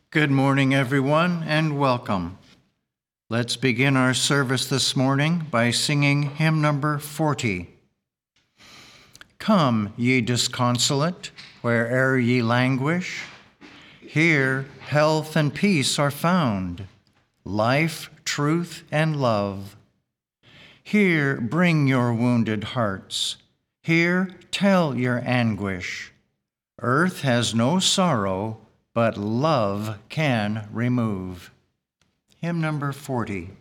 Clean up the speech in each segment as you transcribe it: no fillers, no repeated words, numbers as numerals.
Good morning, everyone, and welcome. Let's begin our service this morning by singing hymn number 40. Come, ye disconsolate, where'er ye languish. Here health and peace are found, life, truth, and love. Here bring your wounded hearts. Here tell your anguish. Earth has no sorrow, but love can remove. Hymn number 40.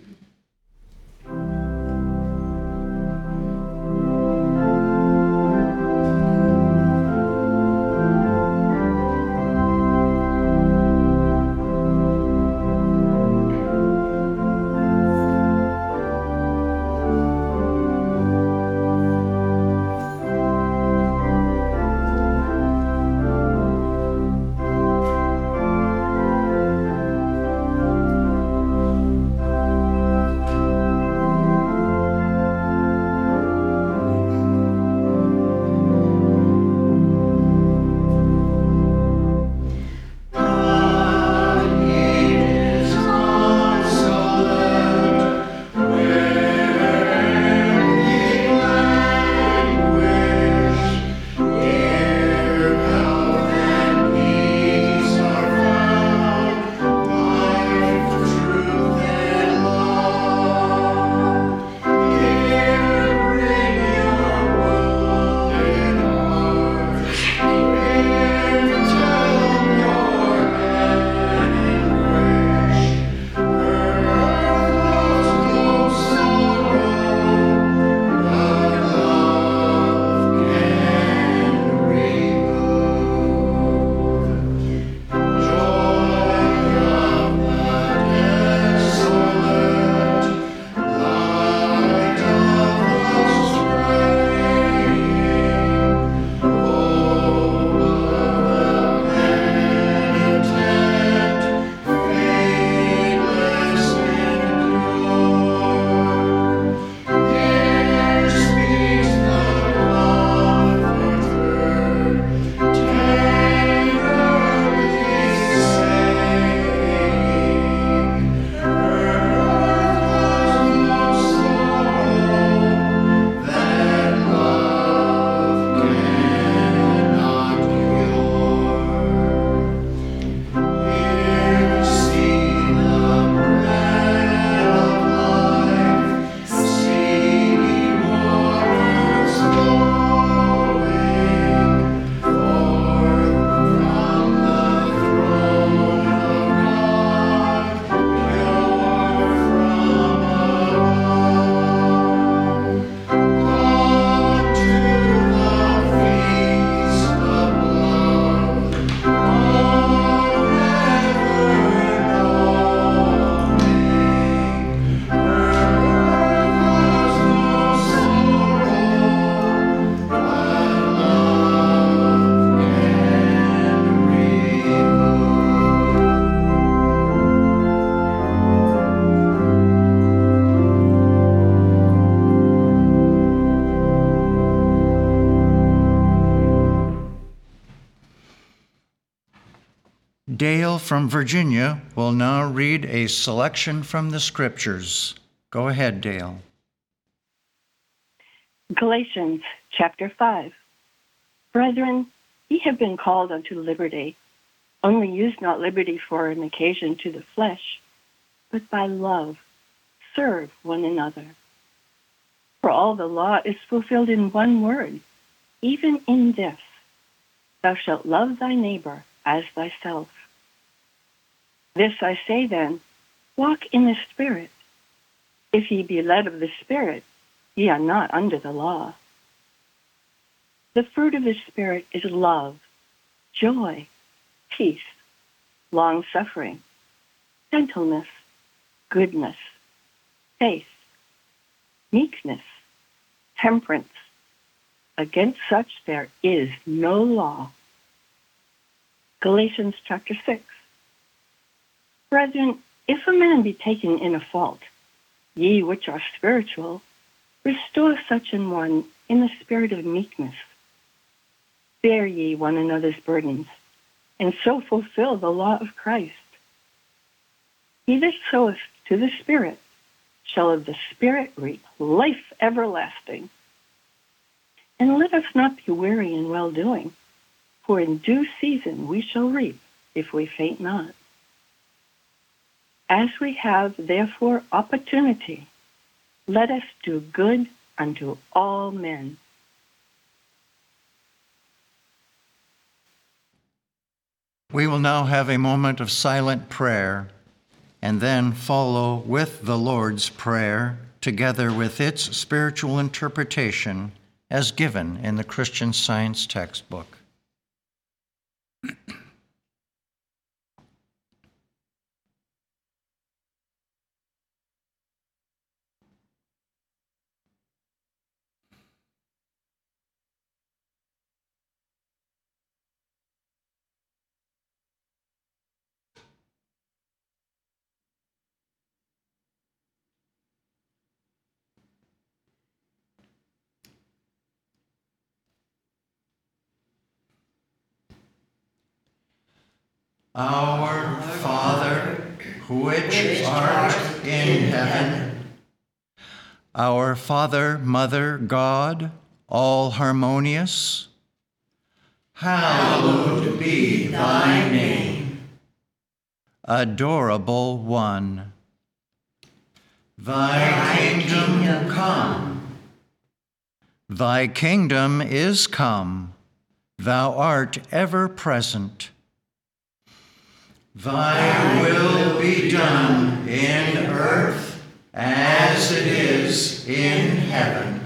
Dale from Virginia will now read a selection from the scriptures. Go ahead, Dale. Galatians chapter 5. Brethren, ye have been called unto liberty. Only use not liberty for an occasion to the flesh, but by love serve one another. For all the law is fulfilled in one word, even in this, thou shalt love thy neighbor as thyself. This I say then, walk in the Spirit. If ye be led of the Spirit, ye are not under the law. The fruit of the Spirit is love, joy, peace, long-suffering, gentleness, goodness, faith, meekness, temperance. Against such there is no law. Galatians chapter 6. Brethren, if a man be taken in a fault, ye which are spiritual, restore such an one in the spirit of meekness. Bear ye one another's burdens, and so fulfill the law of Christ. He that soweth to the Spirit shall of the Spirit reap life everlasting. And let us not be weary in well-doing, for in due season we shall reap if we faint not. As we have therefore opportunity, let us do good unto all men. We will now have a moment of silent prayer and then follow with the Lord's Prayer together with its spiritual interpretation as given in the Christian Science textbook. Our Father, which art in heaven, our Father, Mother, God, all harmonious, hallowed be thy name. Adorable One, thy kingdom come. Thy kingdom is come. Thou art ever present. Thy will be done in earth as it is in heaven.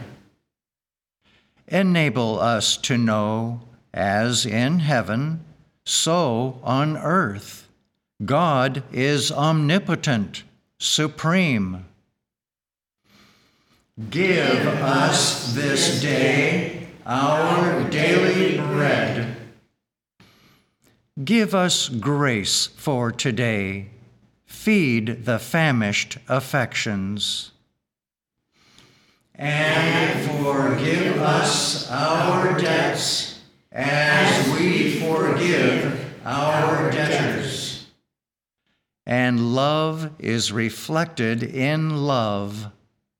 Enable us to know, as in heaven, so on earth, God is omnipotent, supreme. Give us this day our daily bread. Give us grace for today. Feed the famished affections. And forgive us our debts as we forgive our debtors. And love is reflected in love.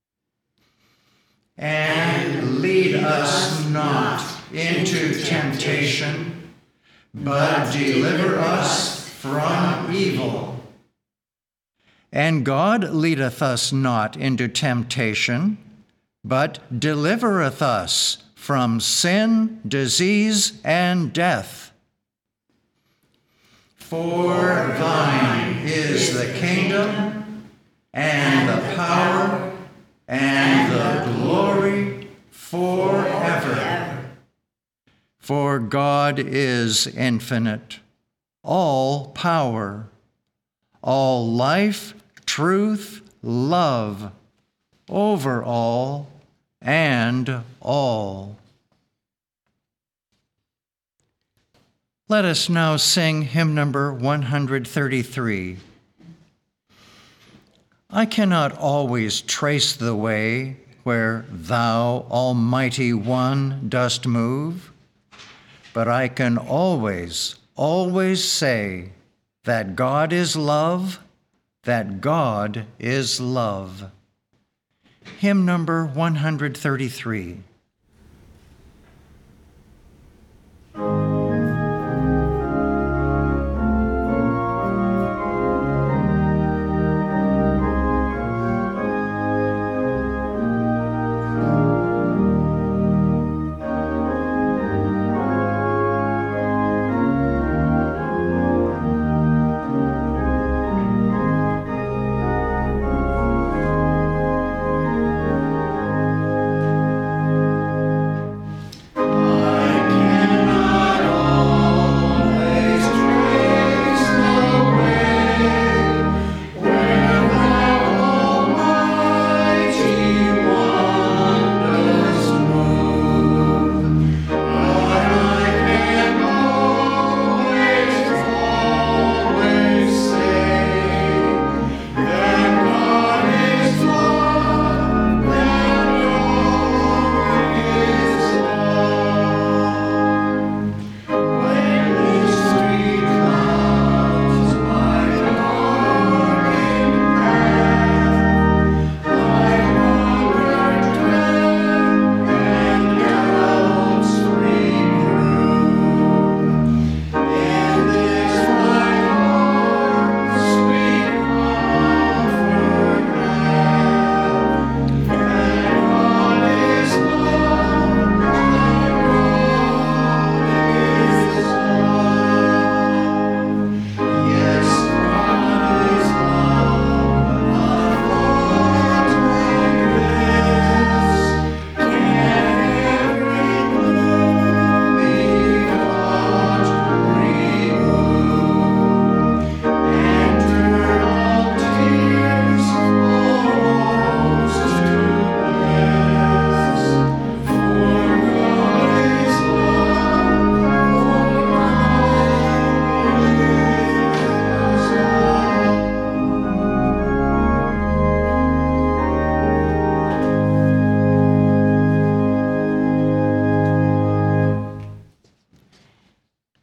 And lead us not into temptation, but deliver us from evil. And God leadeth us not into temptation, but delivereth us from sin, disease, and death. For thine is the kingdom, and the power, and the glory forever. For God is infinite, all power, all life, truth, love, over all and all. Let us now sing hymn number 133. I cannot always trace the way where thou, Almighty One, dost move, but I can always say that God is love, that God is love. Hymn number 133.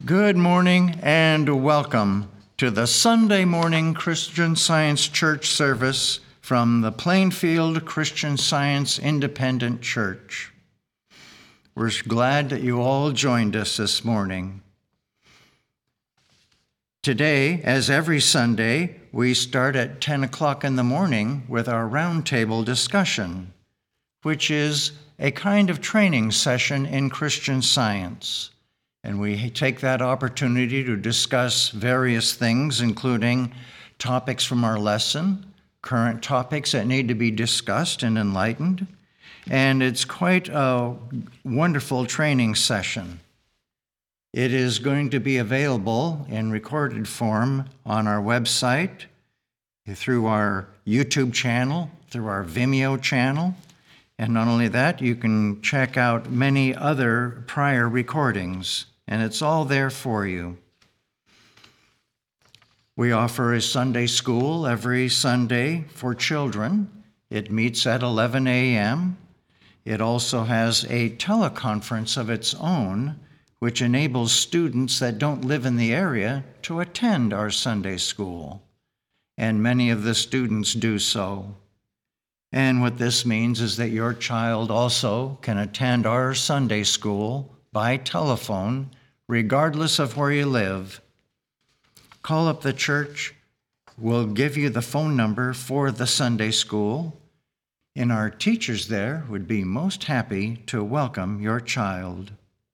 Good morning and welcome to the Sunday morning Christian Science Church service from the Plainfield Christian Science Independent Church. We're glad that you all joined us this morning. Today, as every Sunday, we start at 10 o'clock in the morning with our roundtable discussion, which is a kind of training session in Christian Science. And we take that opportunity to discuss various things, including topics from our lesson, current topics that need to be discussed and enlightened. And it's quite a wonderful training session. It is going to be available in recorded form on our website, through our YouTube channel, through our Vimeo channel. And not only that, you can check out many other prior recordings. And it's all there for you. We offer a Sunday school every Sunday for children. It meets at 11 a.m. It also has a teleconference of its own, which enables students that don't live in the area to attend our Sunday school. And many of the students do so. And what this means is that your child also can attend our Sunday school by telephone, regardless of where you live. Call up the church. We'll give you the phone number for the Sunday school, and our teachers there would be most happy to welcome your child.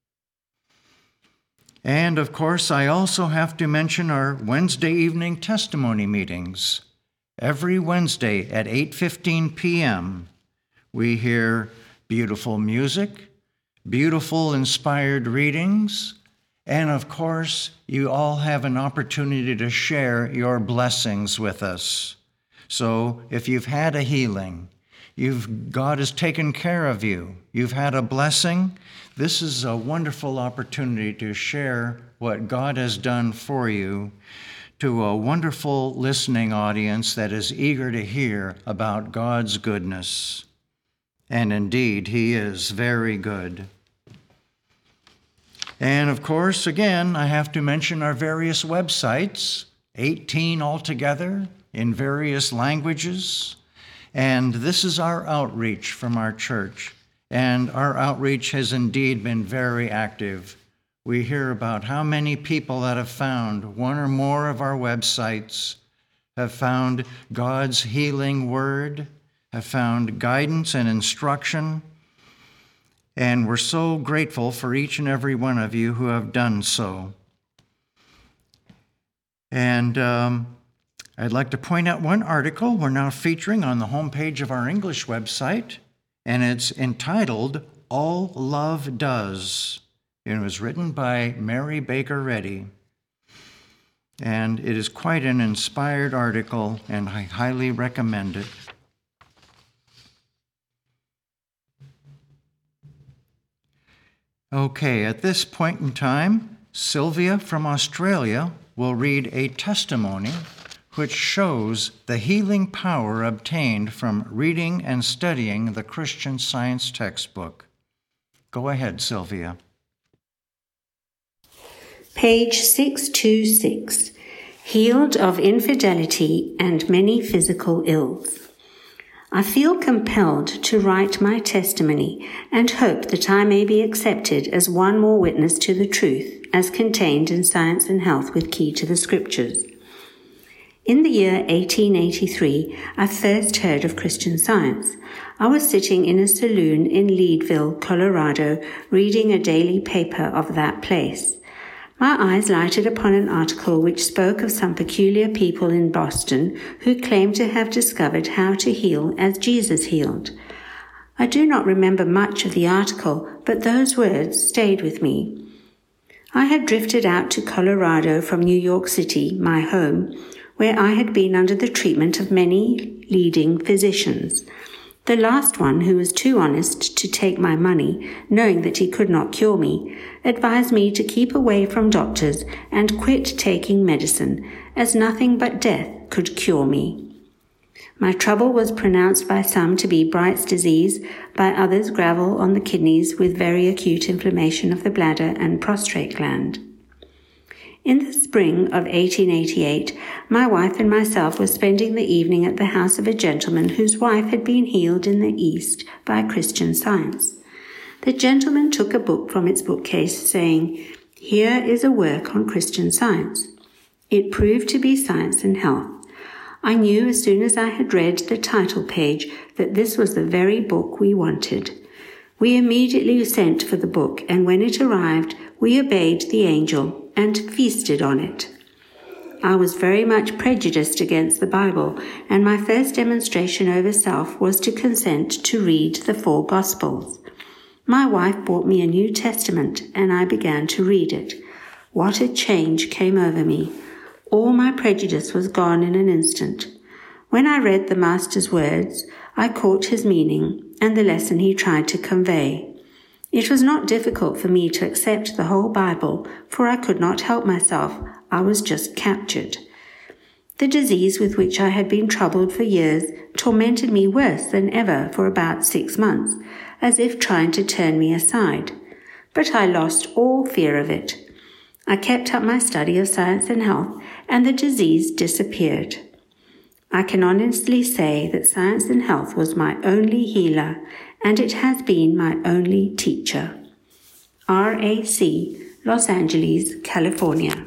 And of course, I also have to mention our Wednesday evening testimony meetings. Every Wednesday at 8:15 p.m., we hear beautiful music, beautiful inspired readings, and of course, you all have an opportunity to share your blessings with us. So if you've had a healing, God has taken care of you, you've had a blessing, this is a wonderful opportunity to share what God has done for you to a wonderful listening audience that is eager to hear about God's goodness. And indeed, He is very good. And of course, again, I have to mention our various websites, 18 altogether, in various languages. And this is our outreach from our church. And our outreach has indeed been very active. We hear about how many people that have found one or more of our websites, have found God's healing word, have found guidance and instruction. And we're so grateful for each and every one of you who have done so. And I'd like to point out one article we're now featuring on the homepage of our English website, and it's entitled, All Love Does. It was written by Mary Baker Eddy. And it is quite an inspired article, and I highly recommend it. Okay, at this point in time, Sylvia from Australia will read a testimony which shows the healing power obtained from reading and studying the Christian Science textbook. Go ahead, Sylvia. Page 626, Healed of Infidelity and Many Physical Ills. I feel compelled to write my testimony and hope that I may be accepted as one more witness to the truth as contained in Science and Health with Key to the Scriptures. In the year 1883, I first heard of Christian Science. I was sitting in a saloon in Leadville, Colorado, reading a daily paper of that place. My eyes lighted upon an article which spoke of some peculiar people in Boston who claimed to have discovered how to heal as Jesus healed. I do not remember much of the article, but those words stayed with me. I had drifted out to Colorado from New York City, my home, where I had been under the treatment of many leading physicians. The last one, who was too honest to take my money, knowing that he could not cure me, advised me to keep away from doctors and quit taking medicine, as nothing but death could cure me. My trouble was pronounced by some to be Bright's disease, by others gravel on the kidneys with very acute inflammation of the bladder and prostrate gland. In the spring of 1888, my wife and myself were spending the evening at the house of a gentleman whose wife had been healed in the East by Christian Science. The gentleman took a book from its bookcase, saying, "Here is a work on Christian Science." It proved to be Science and Health. I knew as soon as I had read the title page that this was the very book we wanted. We immediately sent for the book, and when it arrived, we obeyed the angel and feasted on it. I was very much prejudiced against the Bible, and my first demonstration over self was to consent to read the 4 Gospels. My wife bought me a New Testament, and I began to read it. What a change came over me! All my prejudice was gone in an instant. When I read the Master's words, I caught his meaning and the lesson he tried to convey. It was not difficult for me to accept the whole Bible, for I could not help myself. I was just captured. The disease with which I had been troubled for years tormented me worse than ever for about 6 months, as if trying to turn me aside. But I lost all fear of it. I kept up my study of Science and Health, and the disease disappeared. I can honestly say that Science and Health was my only healer, and it has been my only teacher. RAC, Los Angeles, California.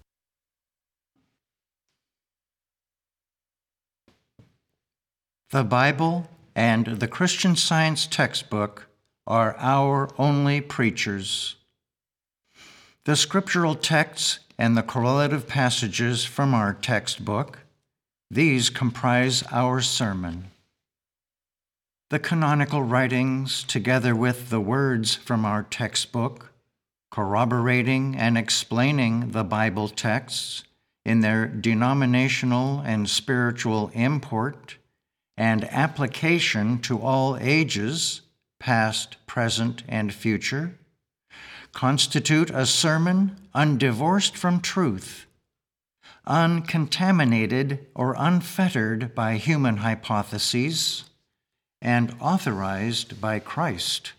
The Bible and the Christian Science textbook are our only preachers. The scriptural texts and the correlative passages from our textbook, these comprise our sermon. The canonical writings, together with the words from our textbook, corroborating and explaining the Bible texts in their denominational and spiritual import and application to all ages, past, present, and future, constitute a sermon undivorced from truth, uncontaminated or unfettered by human hypotheses, and authorized by Christ.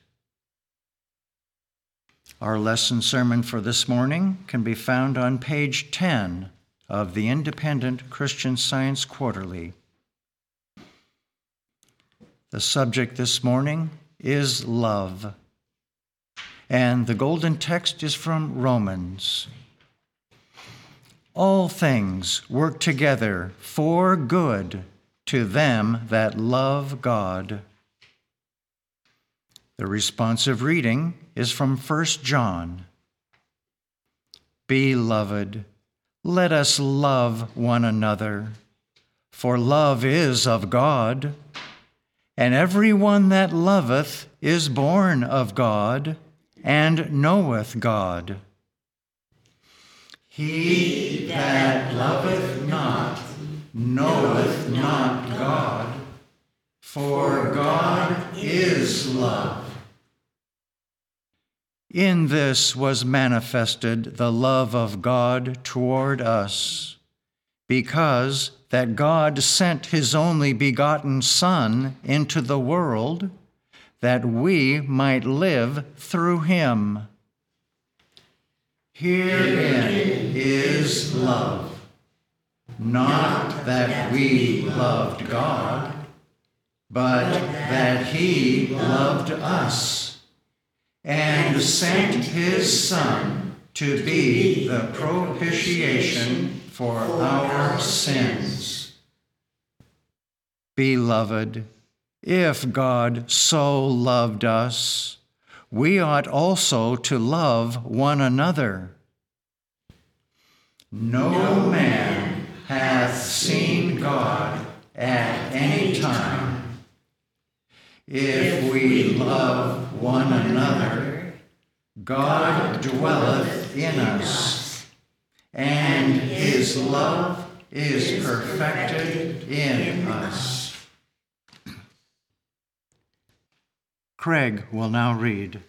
Our lesson sermon for this morning can be found on page 10 of the Independent Christian Science Quarterly. The subject this morning is love, and the golden text is from Romans. All things work together for good to them that love God. The responsive reading is from 1 John. Beloved, let us love one another, for love is of God, and every one that loveth is born of God, and knoweth God. He that loveth not knoweth not God, for God is love. In this was manifested the love of God toward us, because that God sent his only begotten Son into the world, that we might live through him. Herein is love, not that we loved God, but that he loved us, and sent his Son to be the propitiation for our sins. Beloved, if God so loved us, we ought also to love one another. No man hath seen God at any time. If we love one another, God dwelleth in us, and his love is perfected in us. Craig will now read.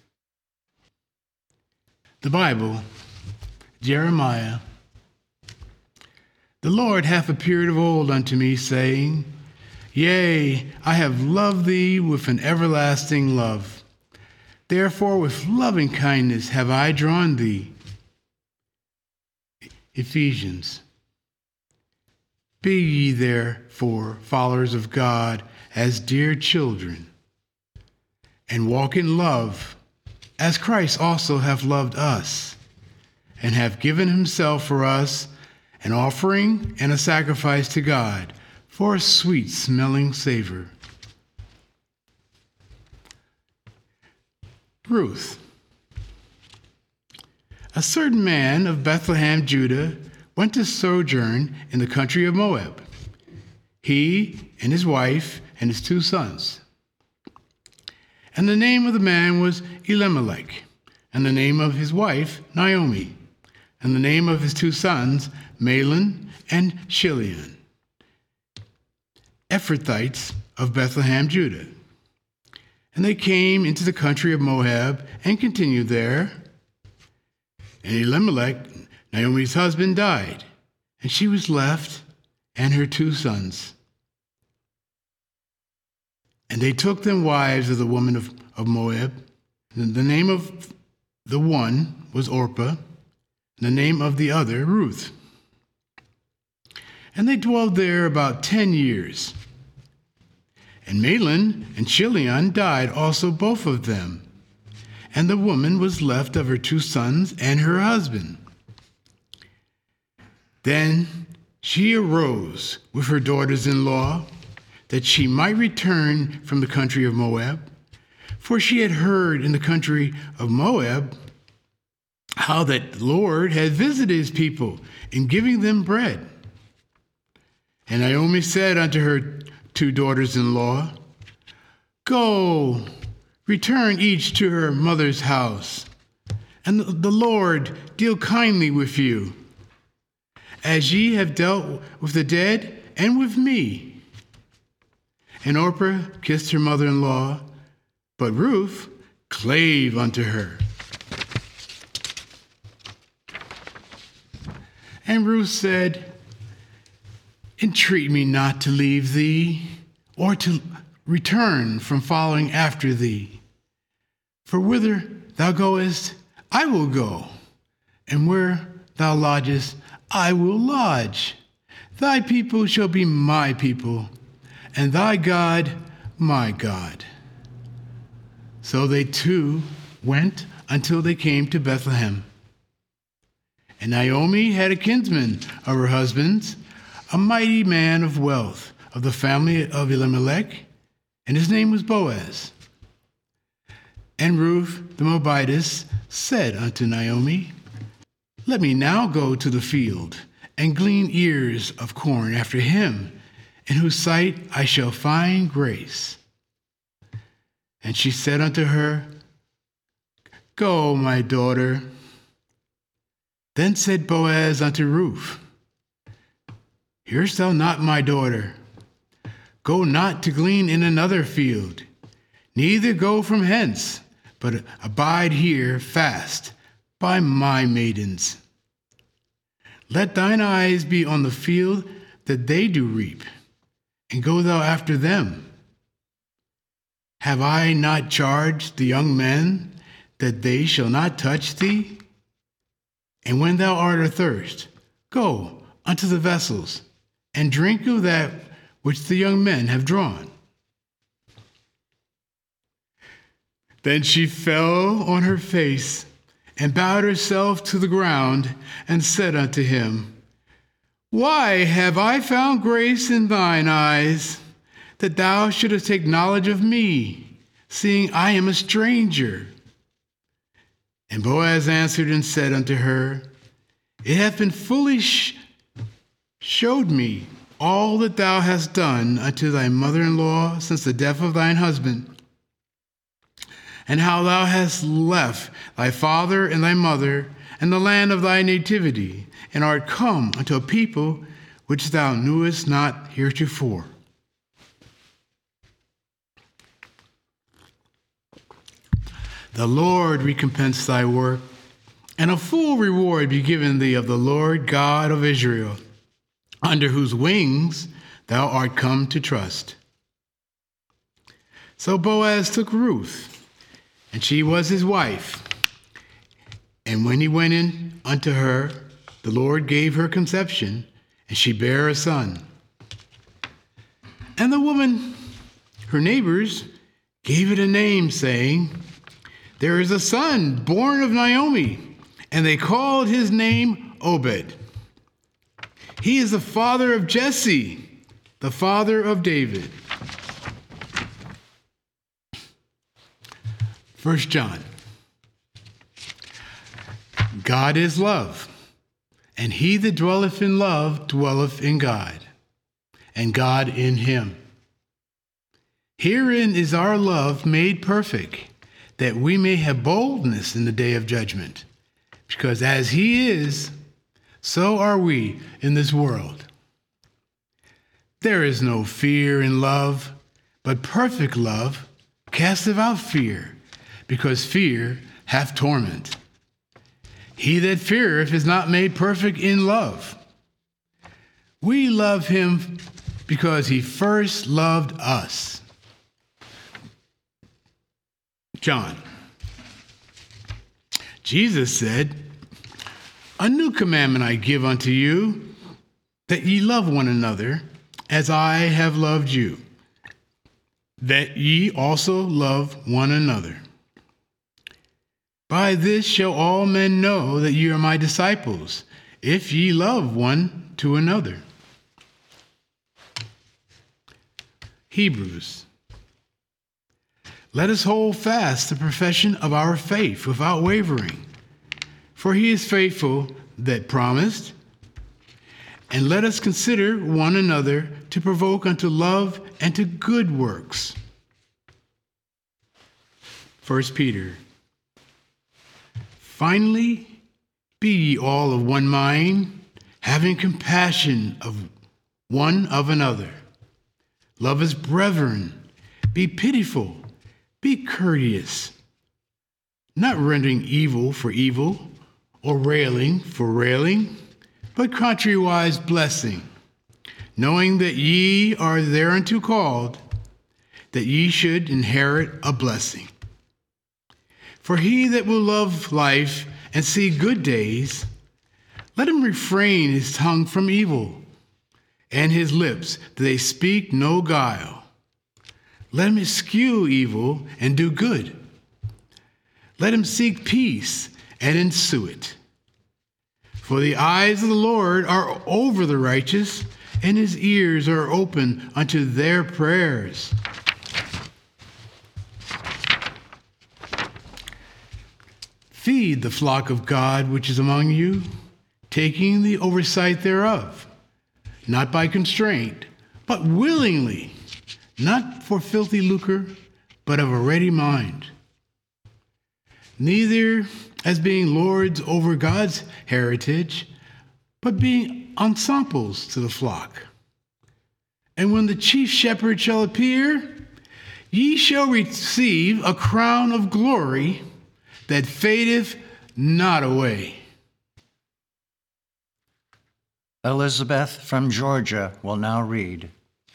The Bible, Jeremiah. The Lord hath appeared of old unto me, saying, Yea, I have loved thee with an everlasting love. Therefore with loving kindness have I drawn thee. Ephesians. Be ye therefore followers of God as dear children, and walk in love, as Christ also hath loved us, and hath given himself for us, an offering and a sacrifice to God, for a sweet-smelling savor. Ruth. A certain man of Bethlehem, Judah, went to sojourn in the country of Moab, he and his wife and his 2 sons. And the name of the man was Elimelech, and the name of his wife Naomi, and the name of his 2 sons Mahlon and Chilion, Ephrathites of Bethlehem, Judah. And they came into the country of Moab and continued there. And Elimelech, Naomi's husband, died, and she was left and her 2 sons. And they took them wives of the woman of Moab. And the name of the one was Orpah, and the name of the other Ruth. And they dwelled there about 10 years. And Mahlon and Chilion died also, both of them. And the woman was left of her 2 sons and her husband. Then she arose with her daughters-in-law, that she might return from the country of Moab. For she had heard in the country of Moab how that the Lord had visited his people in giving them bread. And Naomi said unto her 2 daughters-in-law, Go, return each to her mother's house, and the Lord deal kindly with you, as ye have dealt with the dead and with me. And Orpah kissed her mother-in-law, but Ruth clave unto her. And Ruth said, Entreat me not to leave thee, or to return from following after thee. For whither thou goest, I will go, and where thou lodgest, I will lodge. Thy people shall be my people, and thy God my God. So they 2 went until they came to Bethlehem. And Naomi had a kinsman of her husband's, a mighty man of wealth, of the family of Elimelech, and his name was Boaz. And Ruth the Moabitess said unto Naomi, Let me now go to the field, and glean ears of corn after him, in whose sight I shall find grace. And she said unto her, Go, my daughter. Then said Boaz unto Ruth, Hearest thou not, my daughter? Go not to glean in another field, neither go from hence, but abide here fast by my maidens. Let thine eyes be on the field that they do reap, and go thou after them. Have I not charged the young men that they shall not touch thee? And when thou art athirst, go unto the vessels, and drink of that which the young men have drawn. Then she fell on her face, and bowed herself to the ground, and said unto him, Why have I found grace in thine eyes, that thou shouldest take knowledge of me, seeing I am a stranger? And Boaz answered and said unto her, It hath been fully showed me all that thou hast done unto thy mother-in-law since the death of thine husband, and how thou hast left thy father and thy mother and the land of thy nativity, and art come unto a people which thou knewest not heretofore. The Lord recompense thy work, and a full reward be given thee of the Lord God of Israel, under whose wings thou art come to trust. So Boaz took Ruth, and she was his wife. And when he went in unto her, the Lord gave her conception, and she bare a son. And the woman, her neighbors, gave it a name, saying, There is a son born of Naomi, and they called his name Obed. He is the father of Jesse, the father of David. 1 John. God is love, and he that dwelleth in love dwelleth in God, and God in him. Herein is our love made perfect, that we may have boldness in the day of judgment, because as he is, so are we in this world. There is no fear in love, but perfect love casteth out fear, because fear hath torment. He that feareth is not made perfect in love. We love him because he first loved us. John. Jesus said, A new commandment I give unto you, that ye love one another, as I have loved you, that ye also love one another. By this shall all men know that ye are my disciples, if ye love one to another. Hebrews. Let us hold fast the profession of our faith without wavering, for he is faithful that promised. And let us consider one another to provoke unto love and to good works. 1 Peter. Finally, be ye all of one mind, having compassion of one of another. Love as brethren, be pitiful, be courteous, not rendering evil for evil, or railing for railing, but contrariwise blessing, knowing that ye are thereunto called, that ye should inherit a blessing. For he that will love life and see good days, let him refrain his tongue from evil, and his lips that they speak no guile. Let him eschew evil and do good. Let him seek peace and ensue it. For the eyes of the Lord are over the righteous, and his ears are open unto their prayers. Feed the flock of God which is among you, taking the oversight thereof, not by constraint, but willingly, not for filthy lucre, but of a ready mind. Neither as being lords over God's heritage, but being ensamples to the flock. And when the chief shepherd shall appear, ye shall receive a crown of glory that fadeth not away. Elizabeth from Georgia will now read.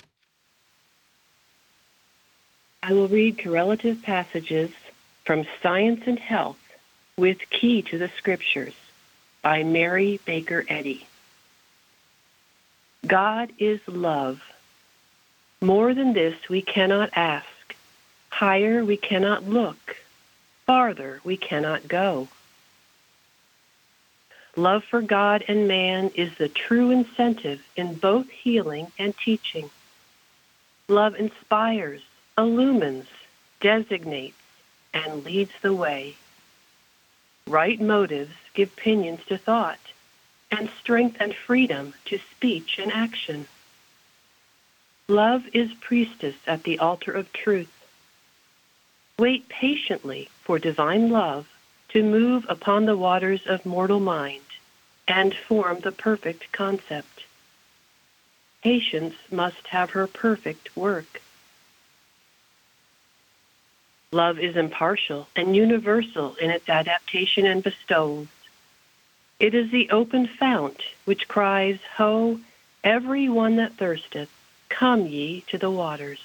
I will read correlative passages from Science and Health with Key to the Scriptures by Mary Baker Eddy. God is love. More than this we cannot ask. Higher we cannot look. Farther we cannot go. Love for God and man is the true incentive in both healing and teaching. Love inspires, illumines, designates, and leads the way. Right motives give pinions to thought, and strength and freedom to speech and action. Love is priestess at the altar of truth. Wait patiently for divine love to move upon the waters of mortal mind and form the perfect concept. Patience must have her perfect work. Love is impartial and universal in its adaptation and bestowals. It is the open fount which cries, Ho, every one that thirsteth, come ye to the waters.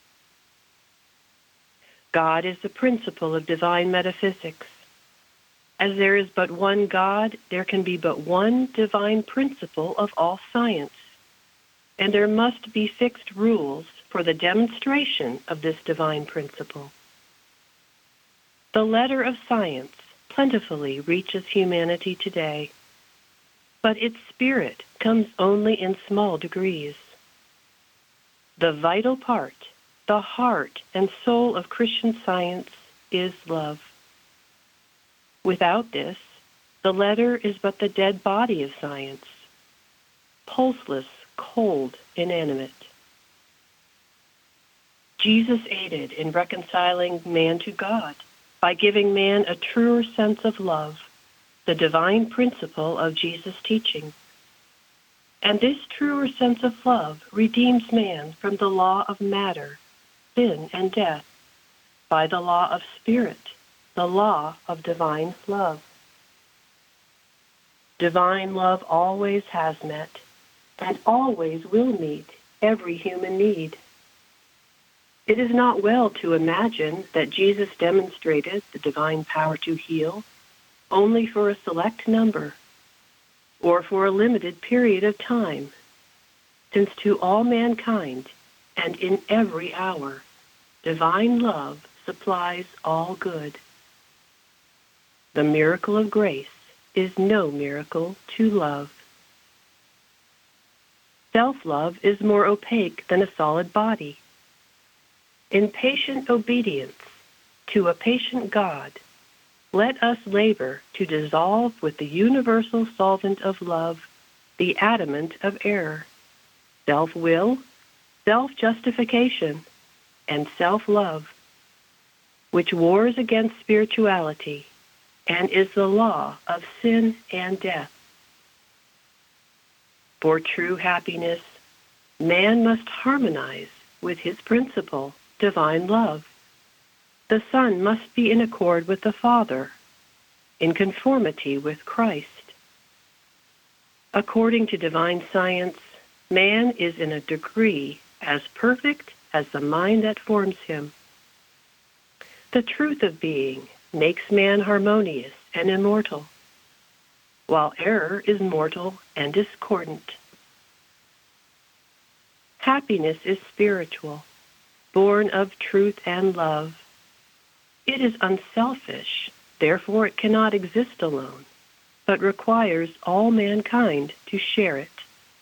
God is the principle of divine metaphysics. As there is but one God, there can be but one divine principle of all science, and there must be fixed rules for the demonstration of this divine principle. The letter of science plentifully reaches humanity today, but its spirit comes only in small degrees. The vital part, the heart and soul of Christian science is love. Without this, the letter is but the dead body of science, pulseless, cold, inanimate. Jesus aided in reconciling man to God by giving man a truer sense of love, the divine principle of Jesus' teaching. And this truer sense of love redeems man from the law of matter, sin, and death by the law of spirit, the law of divine love. Divine love always has met and always will meet every human need. It is not well to imagine that Jesus demonstrated the divine power to heal only for a select number or for a limited period of time, since to all mankind and in every hour, divine love supplies all good. The miracle of grace is no miracle to love. Self-love is more opaque than a solid body. In patient obedience to a patient God, let us labor to dissolve with the universal solvent of love the adamant of error, self-will, self-justification, and self-love, which wars against spirituality and is the law of sin and death. For true happiness, man must harmonize with his principle, divine love. The Son must be in accord with the Father, in conformity with Christ. According to divine science, man is in a degree as perfect as the mind that forms him. The truth of being makes man harmonious and immortal, while error is mortal and discordant. Happiness is spiritual, born of truth and love. It is unselfish, therefore it cannot exist alone, but requires all mankind to share it.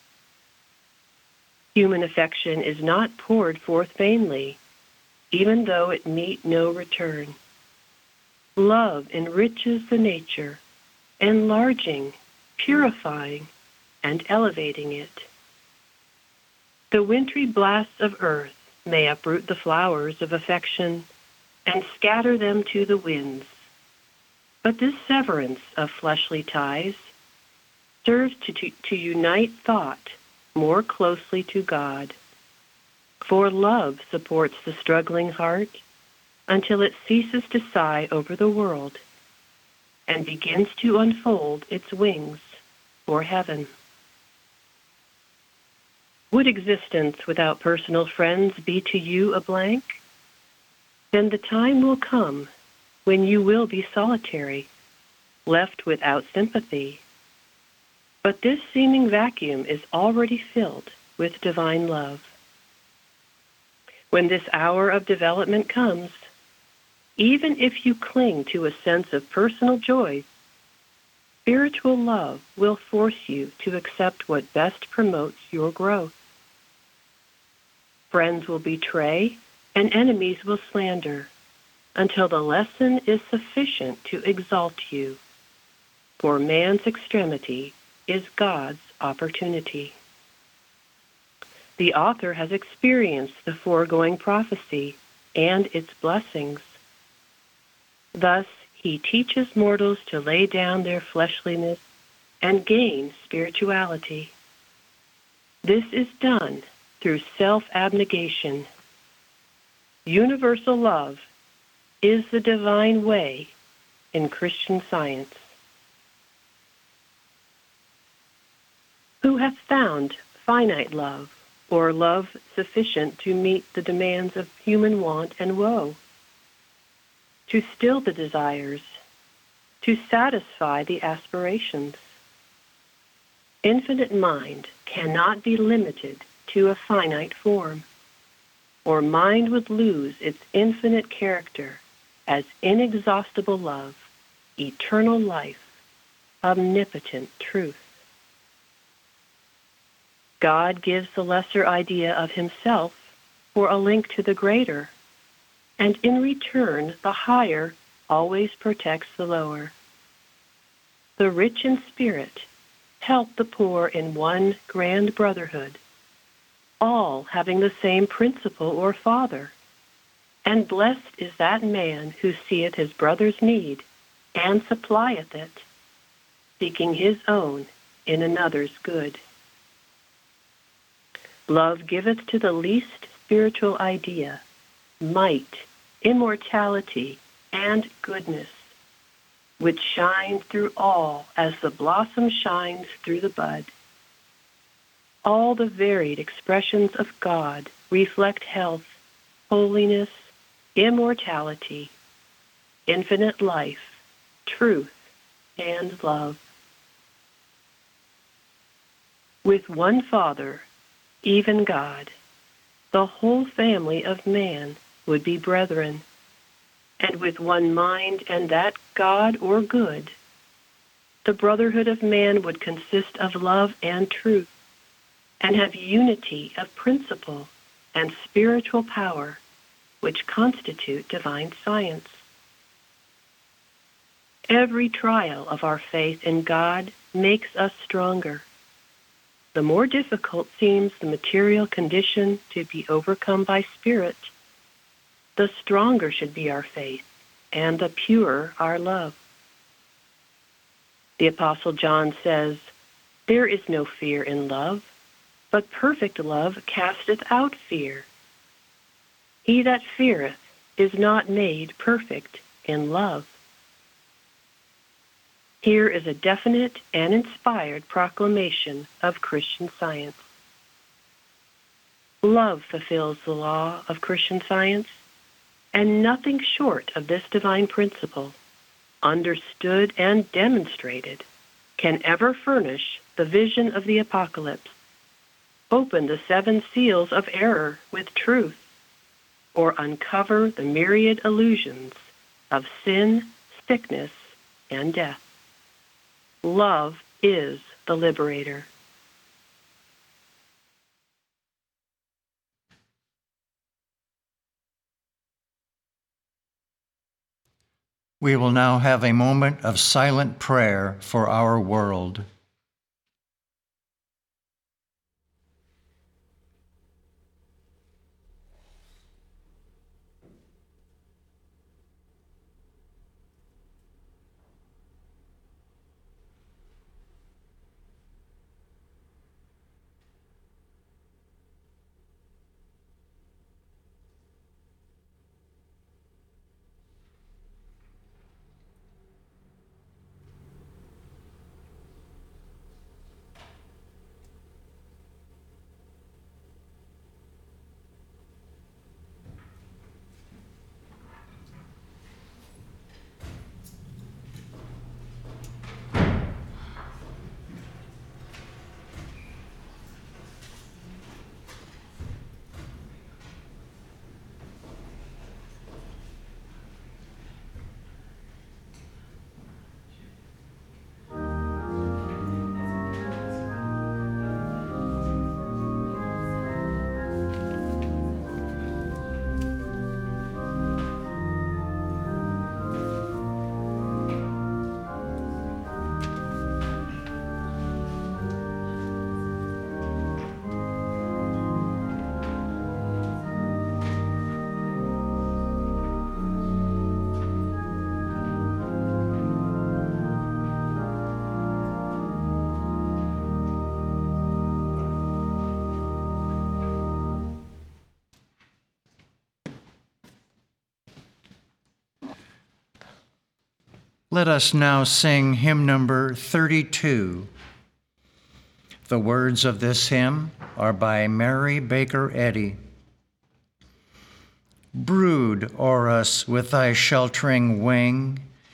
Human affection is not poured forth vainly, even though it meet no return. Love enriches the nature, enlarging, purifying, and elevating it. The wintry blasts of earth may uproot the flowers of affection and scatter them to the winds, but this severance of fleshly ties serves to unite thought more closely to God. For love supports the struggling heart until it ceases to sigh over the world and begins to unfold its wings for heaven. Would existence without personal friends be to you a blank? Then the time will come when you will be solitary, left without sympathy. But this seeming vacuum is already filled with divine love. When this hour of development comes, even if you cling to a sense of personal joy, spiritual love will force you to accept what best promotes your growth. Friends will betray and enemies will slander until the lesson is sufficient to exalt you. For man's extremity is God's opportunity. The author has experienced the foregoing prophecy and its blessings. Thus, he teaches mortals to lay down their fleshliness and gain spirituality. This is done through self-abnegation. Universal love is the divine way in Christian science. Who hath found finite love, or love sufficient to meet the demands of human want and woe? To still the desires, to satisfy the aspirations. Infinite mind cannot be limited to a finite form, or mind would lose its infinite character as inexhaustible love, eternal life, omnipotent truth. God gives the lesser idea of himself for a link to the greater, and in return the higher always protects the lower. The rich in spirit help the poor in one grand brotherhood, all having the same principle or Father, and blessed is that man who seeth his brother's need and supplieth it, seeking his own in another's good. Love giveth to the least spiritual idea might, immortality, and goodness, which shines through all as the blossom shines through the bud. All the varied expressions of God reflect health, holiness, immortality, infinite life, truth, and love. With one Father, even God, the whole family of man would be brethren, and with one mind and that God or good, the brotherhood of man would consist of love and truth, and have unity of principle and spiritual power, which constitute divine science. Every trial of our faith in God makes us stronger. The more difficult seems the material condition to be overcome by spirit, the stronger should be our faith, and the purer our love. The Apostle John says, "There is no fear in love, but perfect love casteth out fear. He that feareth is not made perfect in love." Here is a definite and inspired proclamation of Christian Science. Love fulfills the law of Christian Science, and nothing short of this divine principle, understood and demonstrated, can ever furnish the vision of the apocalypse, open the 7 seals of error with truth, or uncover the myriad illusions of sin, sickness, and death. Love is the liberator. We will now have a moment of silent prayer for our world. Let us now sing hymn number 32. The words of this hymn are by Mary Baker Eddy. Brood o'er us with thy sheltering wing,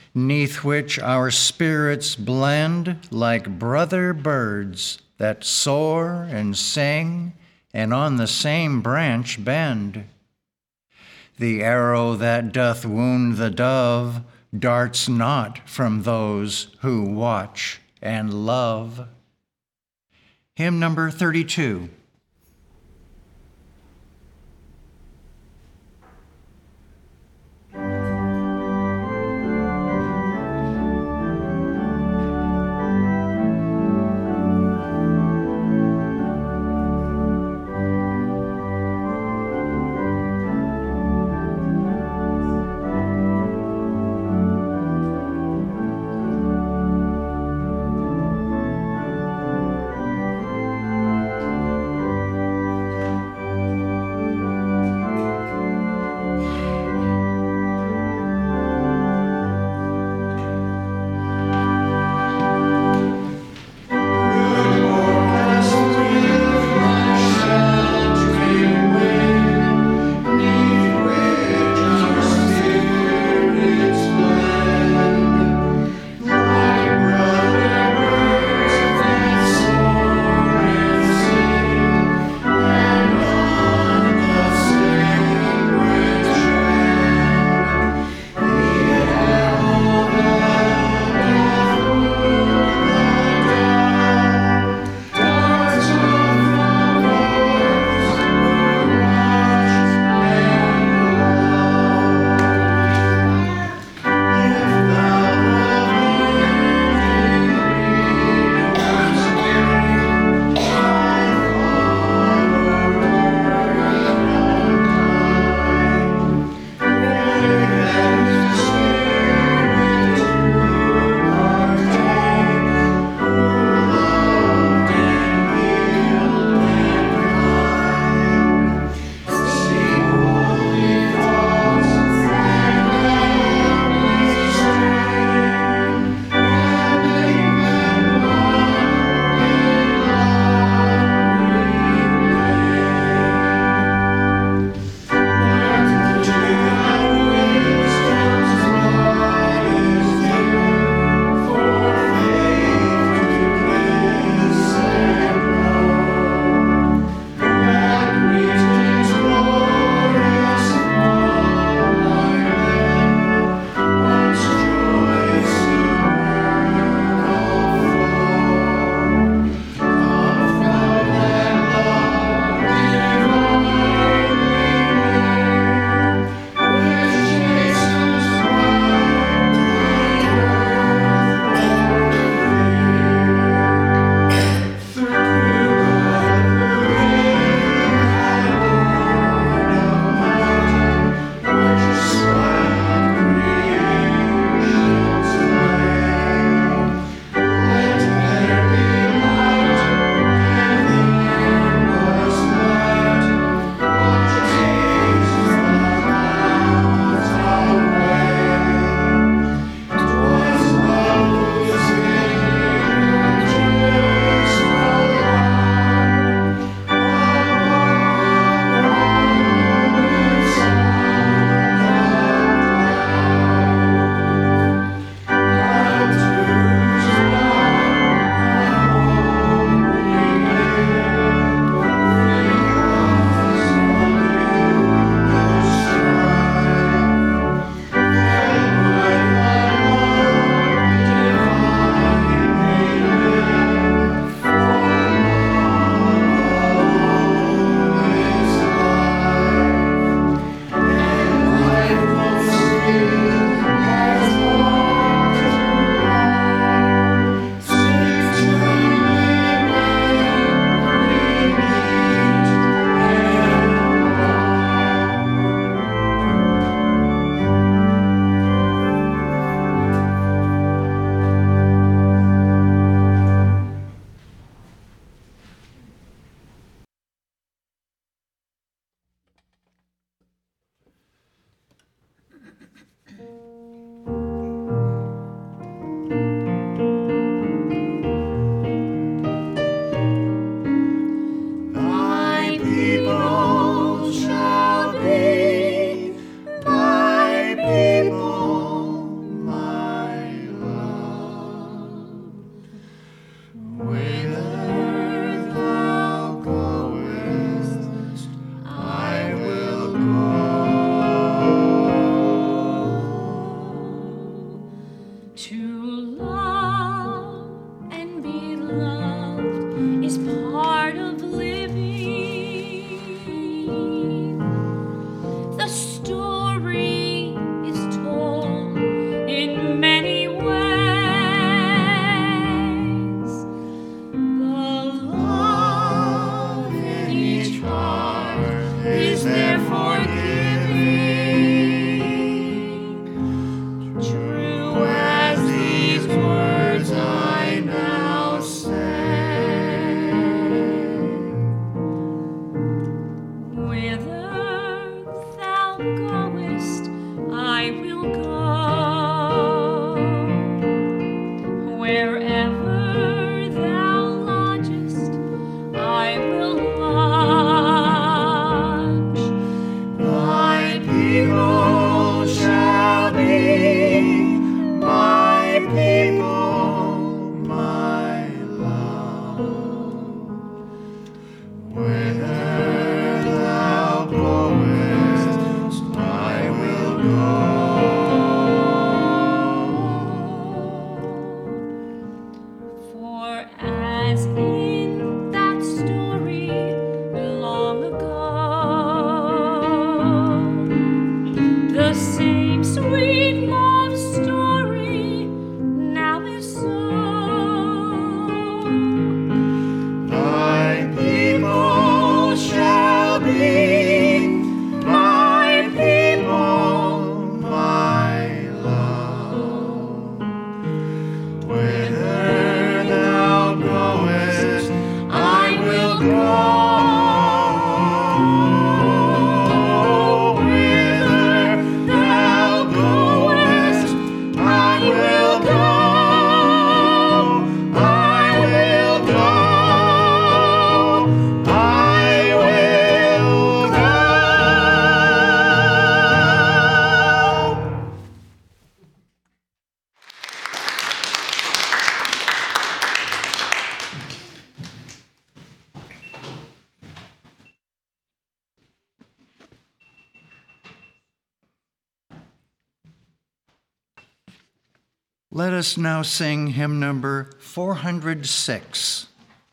'neath which our spirits blend like brother birds that soar and sing and on the same branch bend. The arrow that doth wound the dove darts not from those who watch and love. Hymn number 32. To love and be loved is part of living. The story is told in many ways. The love in each heart is therefore giving. True as these words I now say. Whither thou goest, I will go. Wherever thou lodgest, I will lodge. My people shall be my people, my love. Whither thou goest, I will go. For as in that story long ago, the same sweet love story now is so. Thy people shall be my people, my love. Whither thou goest, I will go. Whither thou goest, I will go. I will go. I will go. Let us now sing hymn number 406.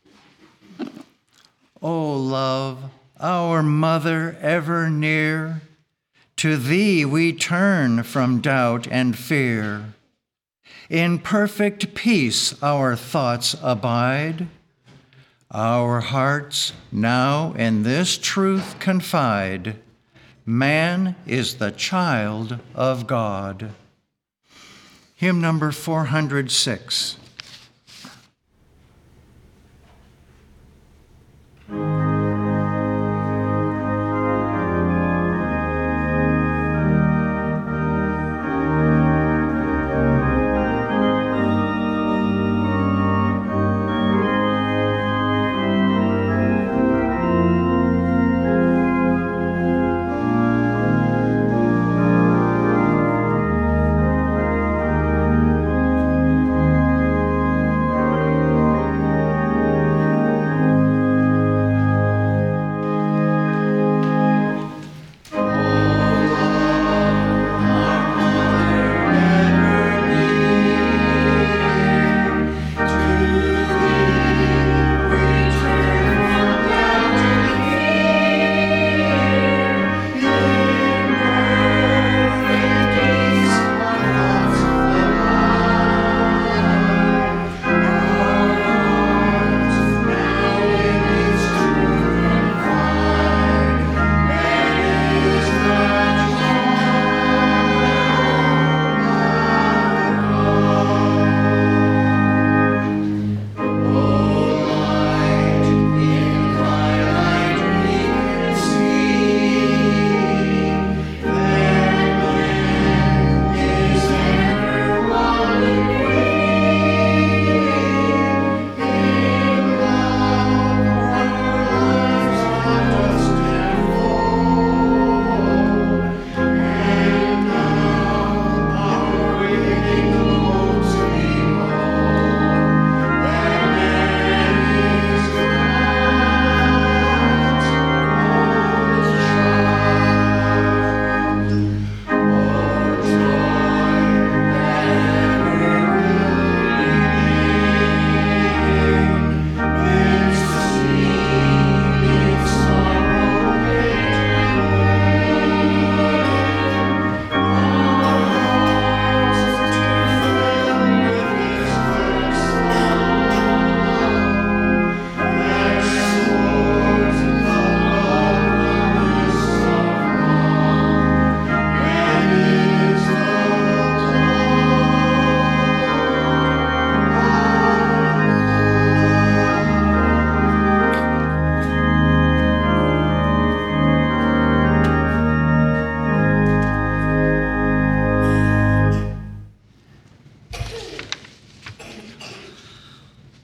O love, our mother ever near, to thee we turn from doubt and fear. In perfect peace our thoughts abide. Our hearts now in this truth confide. Man is the child of God. Hymn number 406.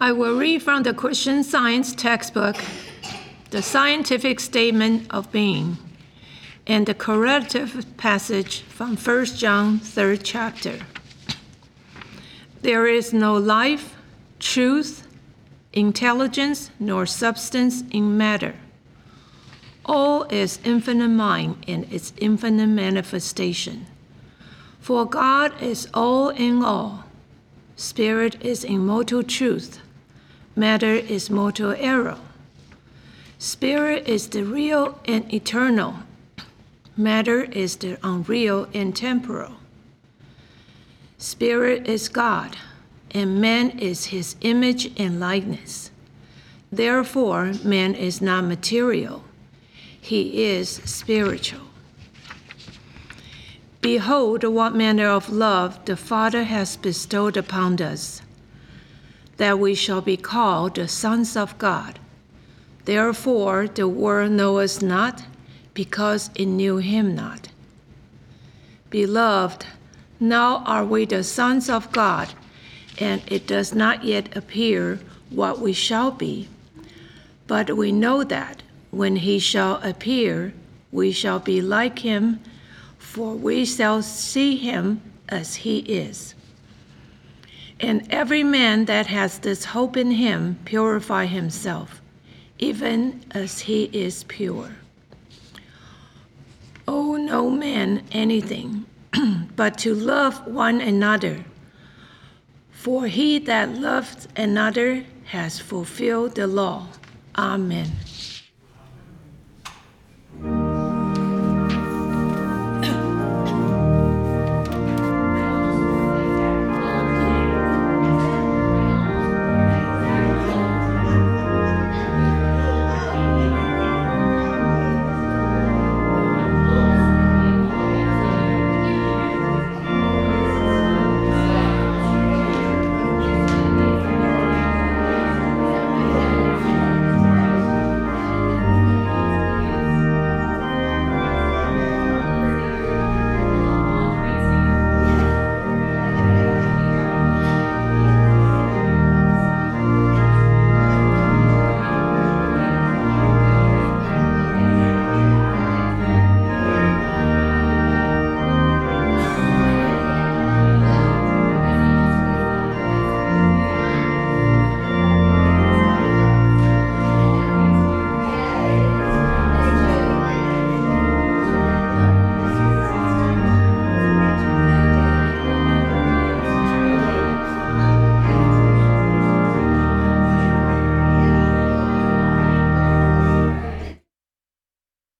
I will read from the Christian Science textbook, The Scientific Statement of Being, and the correlative passage from 1 John 3rd chapter. There is no life, truth, intelligence, nor substance in matter. All is infinite mind in its infinite manifestation. For God is all in all. Spirit is immortal truth. Matter is mortal error. Spirit is the real and eternal. Matter is the unreal and temporal. Spirit is God, and man is his image and likeness. Therefore, man is not material. He is spiritual. Behold, what manner of love the Father has bestowed upon us, that we shall be called the sons of God. Therefore, the world knoweth us not, because it knew him not. Beloved, now are we the sons of God, and it does not yet appear what we shall be. But we know that when he shall appear, we shall be like him, for we shall see him as he is. And every man that has this hope in him purify himself, even as he is pure. Owe no man anything, but to love one another. For he that loves another has fulfilled the law. Amen.